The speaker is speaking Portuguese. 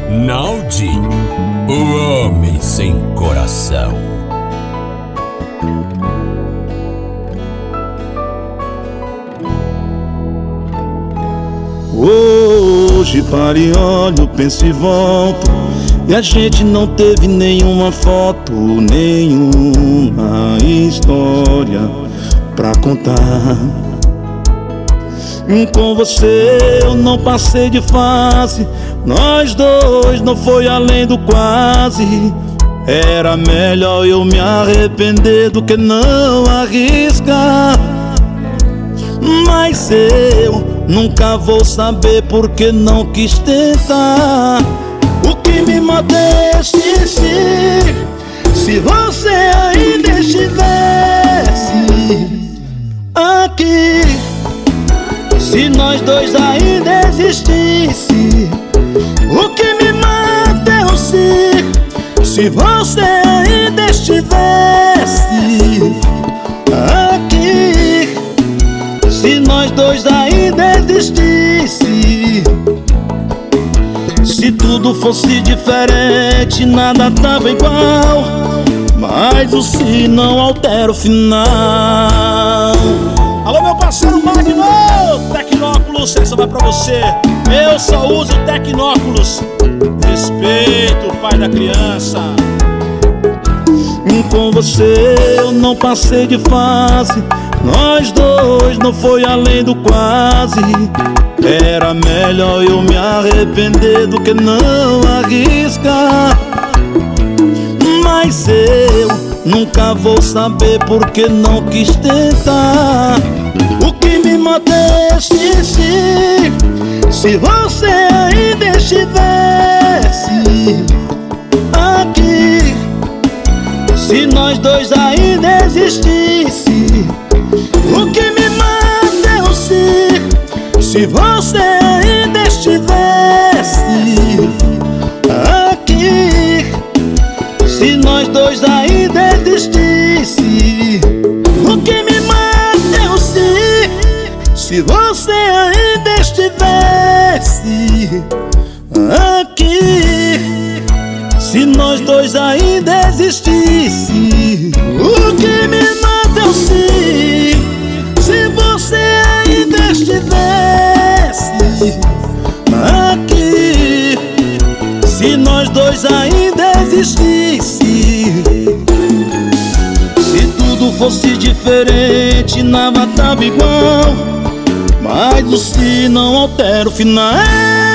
Naldinho, o homem sem coração. Hoje paro e olho, penso e volto, e a gente não teve nenhuma foto, nenhuma história pra contar. Com você eu não passei de fase, nós dois não foi além do quase. Era melhor eu me arrepender do que não arriscar. Mas eu nunca vou saber porque não quis tentar. O que me mata é esquecer. Se você ainda estivesse aqui, se nós dois ainda existisse. O que me mata é o se você ainda estivesse aqui, se nós dois ainda existisse. Se tudo fosse diferente, nada tava igual, mas o se não altera o final. Alô, meu parceiro Magno, Tecnóculos, essa vai pra você. Eu só uso Tecnóculos. Respeito o pai da criança. Com você eu não passei de fase, nós dois não foi além do quase. Era melhor eu me arrepender do que não arriscar. Mas eu nunca vou saber porque não quis tentar. O que me mata é esquecer. Se você ainda estivesse aqui, se nós dois ainda existisse. O que me mata é o se você ainda estivesse aqui, se nós dois ainda existisse. O que me mata é o se você ainda estivesse aqui, se nós dois ainda existisse. O que me mata é o se você ainda estivesse aqui, se nós dois ainda existisse. Se tudo fosse diferente, nada tava igual, mas o se não altera o final.